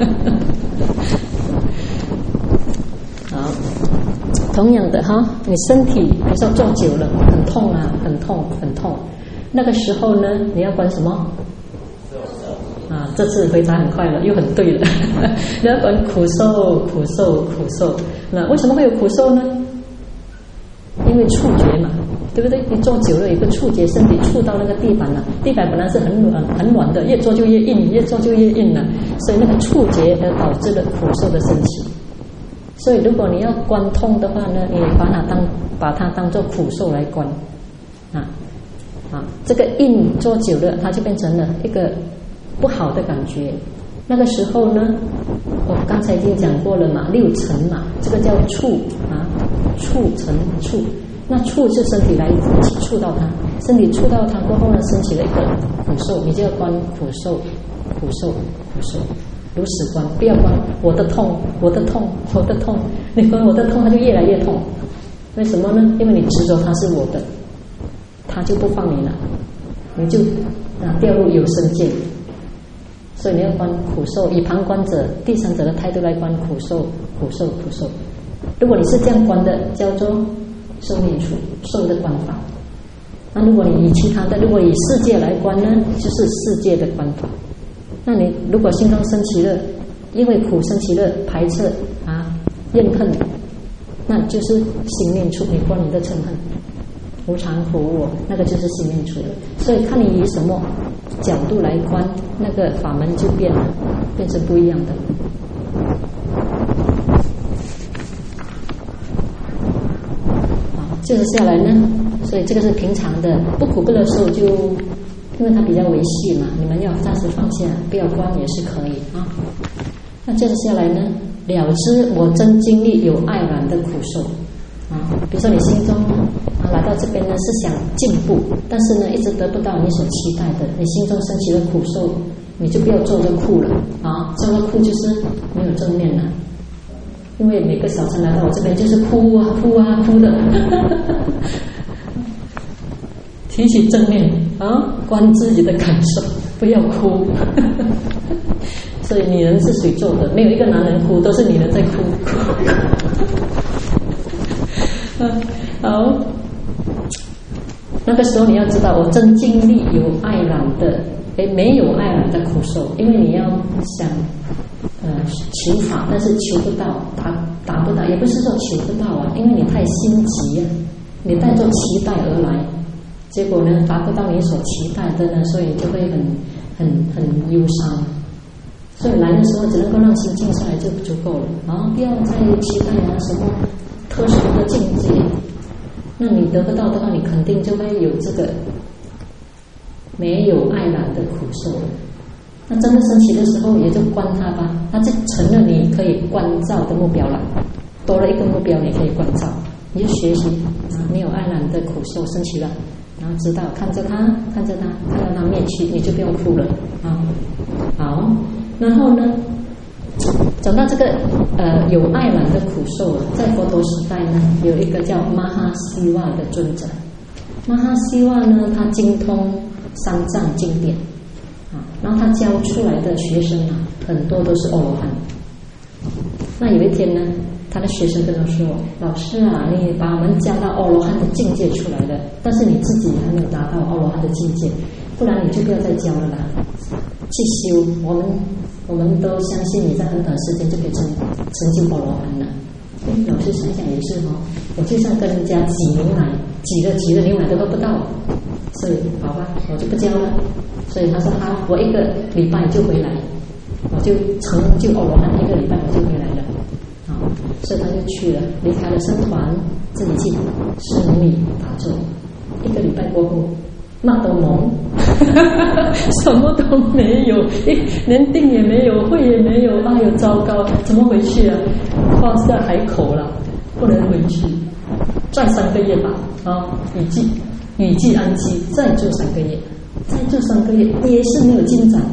好，同样的哈，你身体比如说坐久了很痛啊，很痛很痛，那个时候呢，你要观什么？啊，这次回答很快了，又很对了。你要观苦受，苦受，苦受。那为什么会有苦受呢？因为触觉嘛，对不对？你坐久了有个触觉，身体触到那个地板了，地板本来是很软很软的，越坐就越硬，越坐就越硬了，所以那个触觉而导致了苦受的升起。所以如果你要观痛的话呢，你把它当把它当做苦受来观，啊啊，这个硬坐久了，它就变成了一个不好的感觉。那个时候呢，我刚才已经讲过了嘛，六尘嘛，这个叫触啊，触尘触。那触是身体来触到它，身体触到它过后呢，升起了一个苦受，你就要观苦受，苦受，苦受。如此观，不要观我的痛，我的痛，我的痛。你观我的痛，它就越来越痛。为什么呢？因为你执着它是我的，它就不放你了，你就啊掉入有生界。所以你要观苦受，以旁观者、第三者的态度来观苦受，苦受，苦受。如果你是这样观的，叫做受念处，受的观法。那如果你以其他的，如果以世界来观呢，就是世界的观法。那你如果心中升起了因为苦升起了排斥啊怨恨，那就是心念处，你观你的嗔恨，无常苦无我，那个就是心念处了。所以看你以什么角度来观，那个法门就变了，变成不一样的。好，接着下来呢，所以这个是平常的，不苦不乐受就。因为它比较维系嘛，你们要暂时放下，不要观也是可以啊。那接着下来呢，了知我真经历有爱染的苦受啊。比如说你心中啊来到这边呢是想进步，但是呢一直得不到你所期待的，你心中升起了苦受，你就不要做这苦了啊。做这苦就是没有正念了，因为每个小乘来到我这边就是哭啊哭啊哭的。提起正念啊，观自己的感受，不要哭。所以女人是谁做的？没有一个男人哭，都是女人在哭。好，那个时候你要知道，我真经历有爱染的，诶，没有爱染的苦受，因为你要想呃求法，但是求不到，达达不到，也不是说求不到啊，因为你太心急啊，你带着期待而来。结果呢，达不到你所期待的呢，所以就会很很很忧伤。所以来的时候只能够让心静下来就足够了，然后不要再期待啊什么特殊的境界。那你得不到的话，你肯定就会有这个没有爱染的苦受。那真的升起的时候，也就观它吧，它就成了你可以关照的目标了。多了一个目标，你可以关照，你就学习啊，没有爱染的苦受升起了。然后知道看着它，看着它，看到它灭去，你就不用哭了啊。好，然后呢，讲到这个呃有爱染的苦受啊，在佛陀时代呢，有一个叫玛哈希瓦的尊者。玛哈希瓦呢，他精通三藏经典啊，然后他教出来的学生啊，很多都是阿罗汉。那有一天呢，他的学生跟他说：“老师啊，你把我们教到阿罗汉的境界出来了，但是你自己还没有达到阿罗汉的境界，不然你就不要再教了啦，去修。我们我们都相信你在很短时间就可以成成就阿罗汉了。”老师想想也是哦，我就像跟人家挤牛奶，挤了挤了牛奶都喝不到，所以好吧，我就不教了。所以他说好，我一个礼拜就回来，我就成就阿罗汉，一个礼拜我就回来了。所以他就去了，离开了僧团， 自己去生密打坐，一个礼拜过后，那都懵，什么都没有，连定也没有，会也没有，哎呦糟糕，怎么回去啊？放下海口了，不能回去，再三个月吧，啊，雨季雨季安息，再住三个月，再住三个月也是没有进展，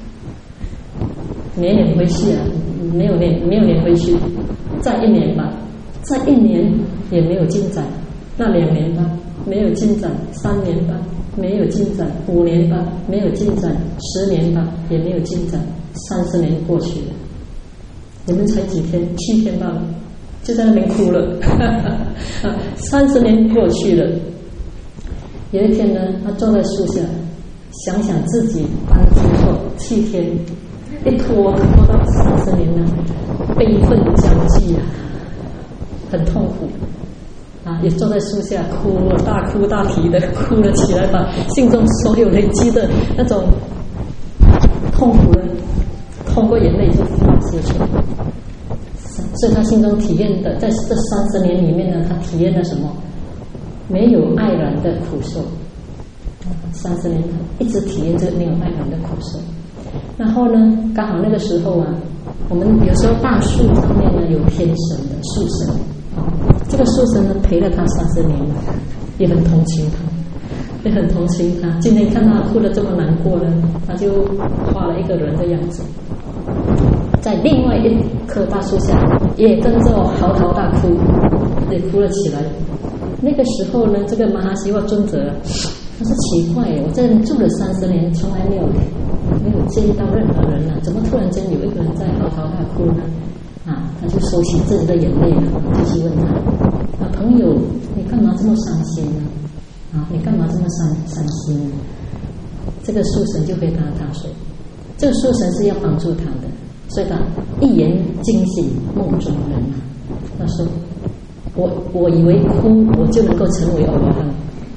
没撵回去啊，没有撵没有撵回去，再一年吧。再一年也没有进展，那两年吧没有进展，三年吧没有进展，五年吧没有进展，十年吧也没有进展，三十年过去了，你们才几天？七天罢了，就在那边哭了。三十年过去了，有一天呢，他坐在树下，想想自己当初做七天，一拖拖到三十年了，悲愤交集啊！很痛苦啊，也坐在树下哭了，大哭大啼的哭了起来，把心中所有累积的那种痛苦呢，通过眼泪就发泄出来。所以他心中体验的，在这三十年里面呢，他体验了什么？没有爱然的苦受。三十年一直体验这个没有爱然的苦受。然后呢，刚好那个时候啊，我们有时候大树上面呢有天神的树神。这个树神呢陪了他三十年了，也很同情他，也很同情他。今天看他哭得这么难过呢，他就画了一个人的样子，在另外一棵大树下也跟着嚎啕大哭，也哭了起来。那个时候呢，这个马哈希瓦尊者他说奇怪，我在这住了三十年，从来没有没有见到任何人呢，怎么突然间有一个人在嚎啕大哭呢？啊，他就收起自己的眼泪了，继续问他：啊，朋友，你干嘛这么伤心呢？啊，你干嘛这么伤伤心呢？这个树神就回答他说：这个树神是要帮助他的，所以他一言惊醒梦中人啊。他说：我我以为哭我就能够成为阿罗汉。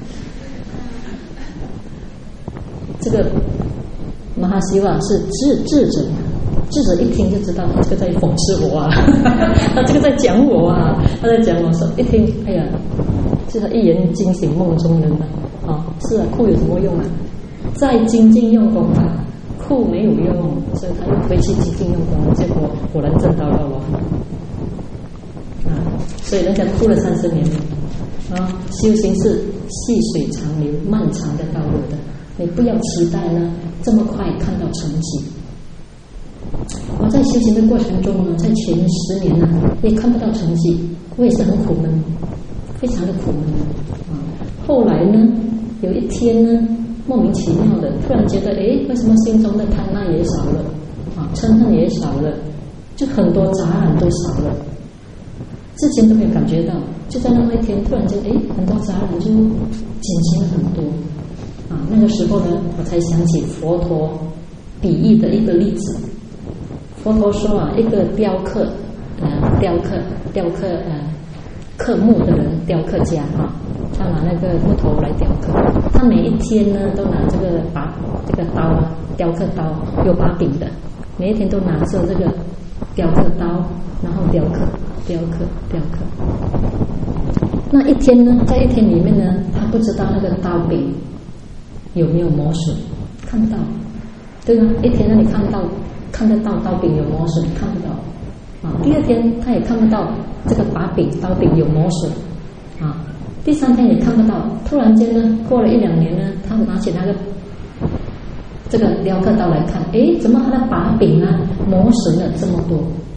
这个马哈希瓦是智智者。智者一听就知道他这个在讽刺我啊，他这个在讲我啊，他在讲我说一听，哎呀，就是一言惊醒梦中人啊，哦，是啊，哭有什么用啊？再精进用功啊，哭没有用，所以他又回去精进用功，结果果然证到了我啊，所以人家哭了三十年啊，修行是细水长流、漫长的道路的，你不要期待呢这么快看到成绩。我在修行的过程中呢，在前十年呢、啊，也看不到成绩，我也是很苦闷，非常的苦闷啊。后来呢，有一天呢，莫名其妙的，突然觉得，哎，为什么心中的贪婪也少了，啊，嗔恨也少了，就很多杂染都少了。之前都没有感觉到，就在那么一天，突然间，哎，很多杂染就减轻了很多。啊，那个时候呢，我才想起佛陀比喻的一个例子。佛陀说啊，一个雕刻，呃，雕刻，雕刻，呃，刻木的人，雕刻家啊，他拿那个木头来雕刻，他每一天呢都拿这个把这个刀啊，雕刻刀有把柄的，每一天都拿着这个雕刻刀，然后雕刻，雕刻，雕刻。那一天呢，在一天里面呢，他不知道那个刀柄有没有磨损，看不到，对吗？一天让你看到。看得到刀柄有磨损，看不到啊。第二天他也看不到这个把柄刀柄有磨损啊。第三天也看不到。突然间呢，过了一两年呢，他拿起那个这个雕刻刀来看，诶，怎么他的把柄啊磨损了这么多？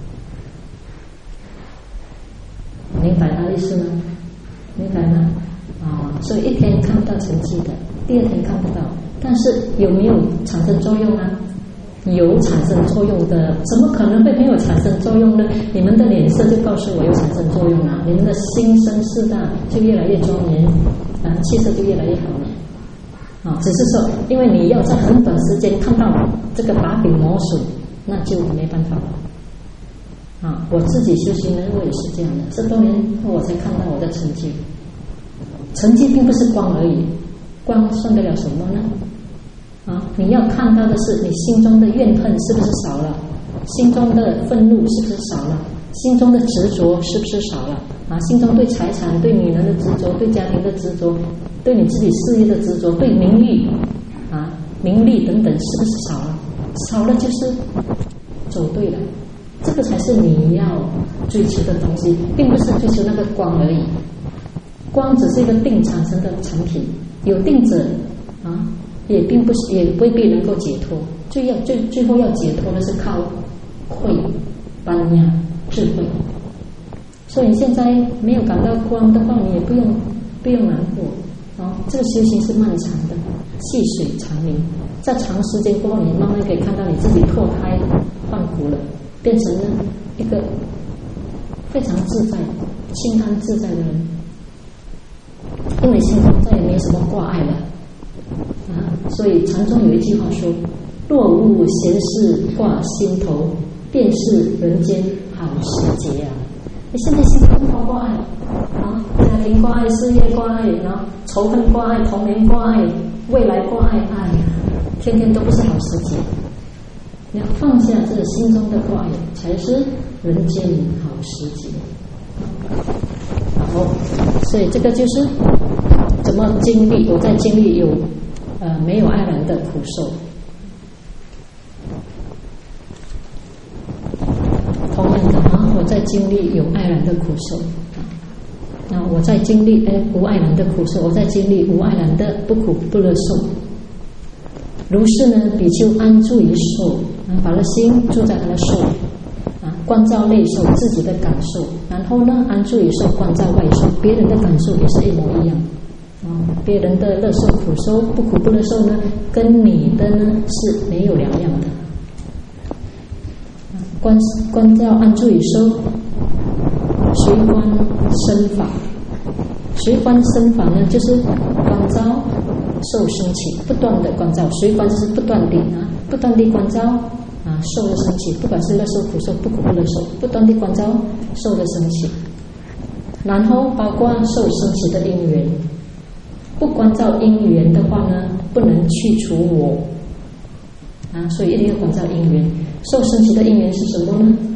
明白他的意思吗？明白吗？啊，所以一天看不到成绩的，第二天看不到，但是有没有产生作用啊？有产生作用的，怎么可能会没有产生作用呢？你们的脸色就告诉我有产生作用啊，你们的心生四大就越来越庄严啊，气色就越来越好了啊。只是说，因为你要在很短时间看到这个把柄磨损，那就没办法了啊。我自己修行呢，我也是这样的，这多年后我才看到我的成绩。成绩并不是光而已，光算得了什么呢？啊，你要看到的是你心中的怨恨是不是少了，心中的愤怒是不是少了，心中的执着是不是少了， 啊，心中对财产、对女人的执着、对家庭的执着、对你自己事业的执着、对名誉啊、名利等等，是不是少了？少了就是走对了。这个才是你要追求的东西，并不是追求那个光而已。光只是一个定产生的产品，有定者啊，也并不是，也未必能够解脱。最要最最后要解脱的是靠慧、般若、智慧。所以你现在没有感到光的话，你也不用不用难过啊。这个修行是漫长的，细水长流，在长时间过后，你慢慢可以看到你自己脱胎换骨了。变成了一个非常自在、心安自在的人，因为心中再也没有什么挂碍了啊！所以禅宗有一句话说：“若无闲事挂心头，便是人间好时节啊！”你现在心中多挂碍啊，家庭挂碍、事业挂碍，然后仇恨挂碍、童年挂碍、未来挂碍，哎呀，天天都不是好时节。你要放下这个心中的挂碍，才是人间好时节。好，所以这个就是怎么经历，我在经历有呃没有爱人的苦受。同样的啊，我在经历有爱人的苦受。那我在经历哎无爱人的苦受，我在经历无爱人的不苦不乐受。如是呢，比丘安住于受，把他的心住在他的受，啊，观照内受自己的感受，然后呢，安住于受，观照外受，别人的感受也是一模一样，啊，别人的乐受苦受不苦不乐受呢，跟你的呢是没有两样的。观观照安住于受，随观身法，随观身法呢，就是观照受升起，不断的观照，随观就是不断地啊，不断地观照啊，受的升起，不管是乐受苦受，不苦不乐受，不断地观照受的升起，然后包括受升起的因缘，不观照因缘的话呢，不能去除我啊，所以一定要观照因缘。受升起的因缘是什么呢？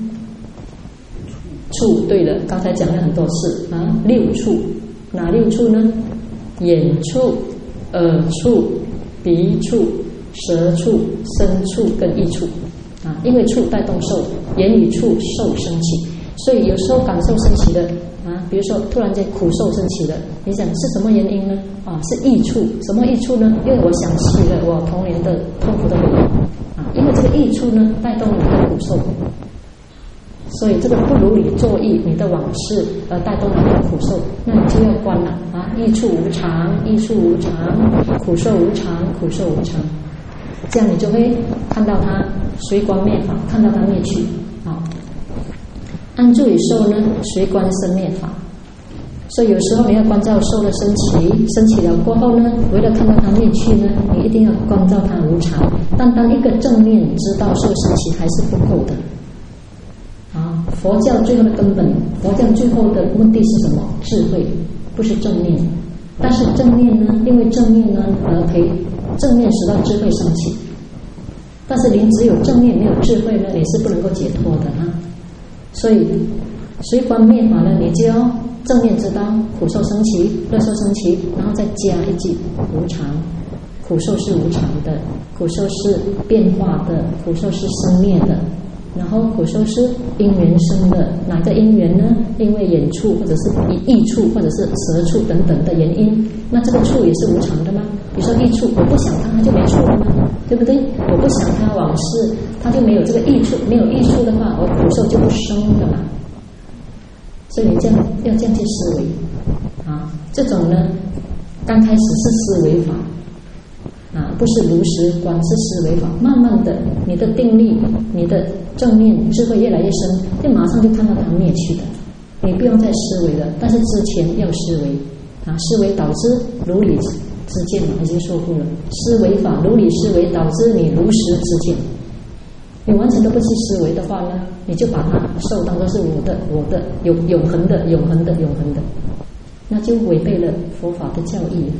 触，对了，刚才讲了很多次啊，六触，哪六触呢？眼触、耳触、鼻触、舌触、身触跟意触啊，因为触带动受，言语触受升起，所以有时候感受升起的啊，比如说突然间苦受升起的，你想是什么原因呢？啊，是意触，什么意触呢？因为我想起了我童年的痛苦的回忆啊，因为这个意触呢带动你的苦受。所以这个不如理作意，你的往事而带动了你的苦受，那你就要观了啊！益处无常，益处无常，苦受无常，苦受无常，这样你就会看到它随观灭法，看到它灭去啊。安住于受呢，随观生灭法。所以有时候你要观照受的升起，升起了过后呢，为了看到它灭去呢，你一定要观照它无常。单单一个正念知道受升起还是不够的。啊，佛教最后的根本，佛教最后的目的是什么？智慧，不是正念。但是正念呢，因为正念呢，而可以正念使到智慧升起。但是您只有正念没有智慧呢，你是不能够解脱的啊。所以随观灭法呢，你就要正念知道苦受升起、乐受升起，然后再加一句无常。苦受是无常的，苦受是变化的，苦受是生灭的。然后苦受是因缘生的，哪个因缘呢？因为眼触或者是意触或者是舌触等等的原因，那这个触也是无常的吗？比如说意触，我不想它，它就没触了吗？对不对？我不想它往事，它就没有这个意触，没有意触的话，我苦受就不生了嘛。所以你这样要这样去思维啊，这种呢，刚开始是思维法。啊，不是如实观，是思维法。慢慢的，你的定力、你的正念、智慧越来越深，就马上就看到它灭去的。你不用再思维了，但是之前要思维啊，思维导致如理知见嘛，已经说过了。思维法如理思维导致你如实知见。你完全都不去思维的话呢，你就把它受当作是我的、我的、永永恒的、永恒的、永恒的，那就违背了佛法的教义了。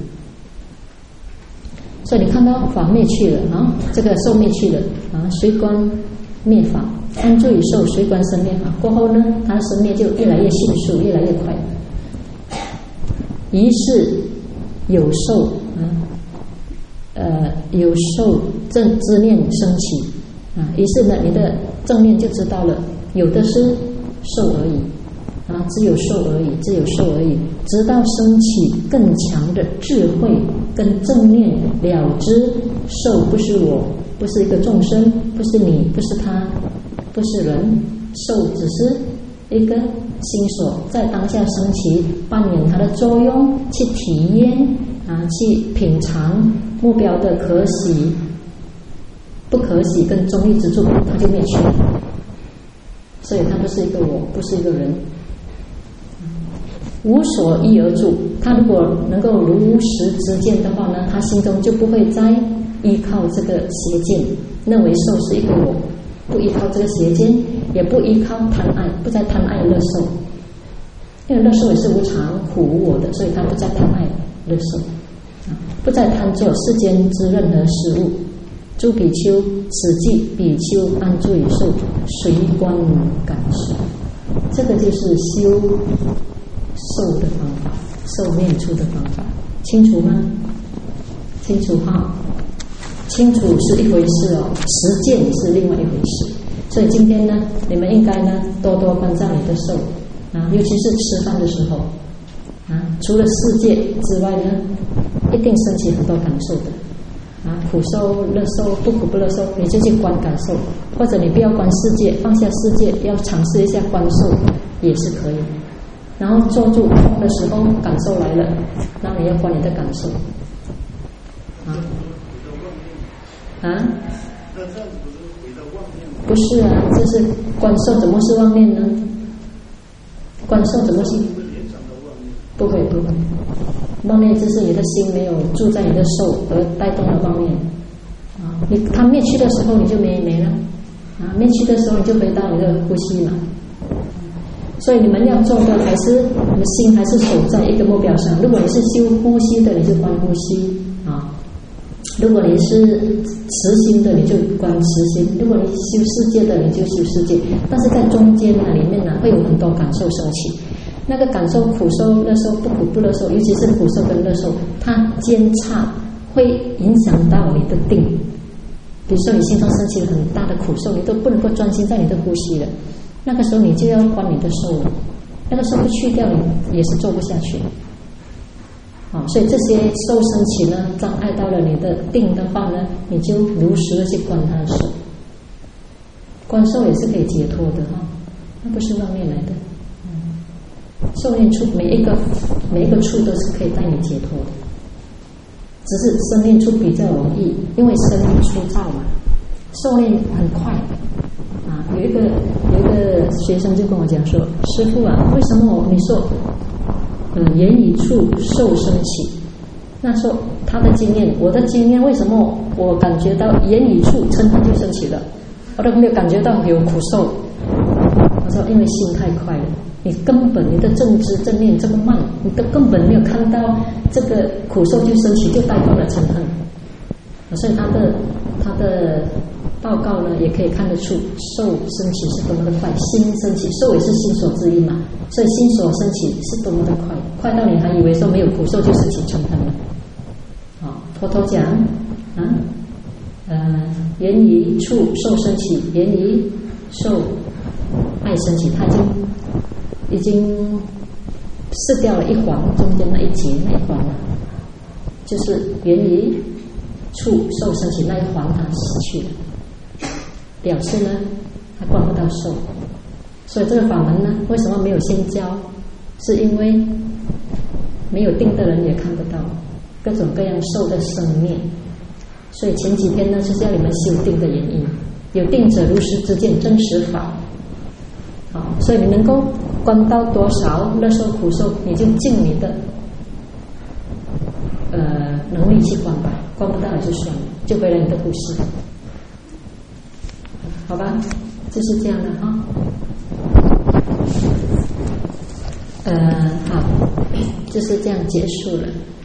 所以你看到法灭去了啊，这个受灭去了啊，随观灭法安住于受，随观生灭法。过后呢，它的生灭就越来越迅速，越来越快。于是有受啊，呃，有受正知念升起啊，于是呢，你的正念就知道了，有的是受而已啊，只有受而已，只有受而已，直到升起更强的智慧跟正念，了知受不是我，不是一个众生，不是你，不是他，不是人，受只是一个心所在当下升起，扮演它的作用，去体验啊，去品尝目标的可喜、不可喜跟中立之处，它就灭去了。所以它不是一个我，不是一个人，无所依而住。他如果能够如实知见的话呢，他心中就不会再依靠这个邪见，认为受是一个我，不依靠这个邪见，也不依靠贪爱，不再贪爱乐受，因为乐受也是无常苦无我的，所以他不再贪爱乐受，不再贪做世间之任何事物。诸比丘，此即比丘安住于受，随观感受，这个就是修受的方法，受念处的方法，清楚吗？清楚哈，清楚是一回事哦，实践是另外一回事。所以今天呢，你们应该呢多多关照你的受啊，尤其是吃饭的时候啊，除了世界之外呢，一定升起很多感受的啊，苦受、乐受、不苦不乐受，你就去观感受，或者你不要观世界，放下世界，要尝试一下观受也是可以。然后坐住空的时候，感受来了，那你要观你的感受啊啊。不是啊，这是观受，怎么是妄念呢？观受怎么是？不会不会，妄念就是你的心没有住在你的受而带动了妄念啊。你它灭去的时候你就没没了啊，灭去的时候你就回到你的呼吸嘛。所以你们要做的还是你们心还是守在一个目标上。如果你是修呼吸的，你就观呼吸啊。如果你是持心的，你就观持心；如果你修世界的，你就修世界。但是在中间呢，里面呢会有很多感受升起，那个感受苦受、乐受、不苦不乐受，尤其是苦受跟乐受，它间差会影响到你的定。比如说你心中升起了很大的苦受，你都不能够专心在你的呼吸了，那个时候你就要观你的受了，那个受不去掉，你也是做不下去。啊，所以这些受升起呢，障碍到了你的定的话呢，你就如实的去观它的受，观受也是可以解脱的哈，那不是妄念来的。嗯，受念处每一个每一个处都是可以带你解脱的，只是生念处比较容易，因为生念粗糙嘛，受念很快。啊，有一个有一个学生就跟我讲说，师父啊，为什么你说？嗯，言语处受升起，那时候他的经验，我的经验，为什么我感觉到言语处嗔恨就升起了，我都没有感觉到有苦受？他说，因为心太快了，你根本你的正知正念这么慢，你都根本没有看到这个苦受就升起，就带动了嗔恨。所以他的他的报告呢，也可以看得出受升起是多么的快，心升起，受也是心所之一嘛，所以心所升起是多么的快，快到你还以为说没有苦受就升起嗔恨了。好，佛陀讲啊，呃，言语处受升起，言语受爱升起，他已经已经释掉了一环，中间那一节那一环了，就是言语处受升起那一环，它失去了。表示呢，他观不到受，所以这个法门呢，为什么没有先教？是因为没有定的人也看不到各种各样受的生灭，所以前几天呢，就是要你们修定的原因。有定者如实知见真实法，好，所以你能够观到多少乐受苦受，你就尽你的呃能力去观吧，观不到也就算了，就回来你的呼吸。好吧，就是这样的哈。呃，好，就是这样结束了。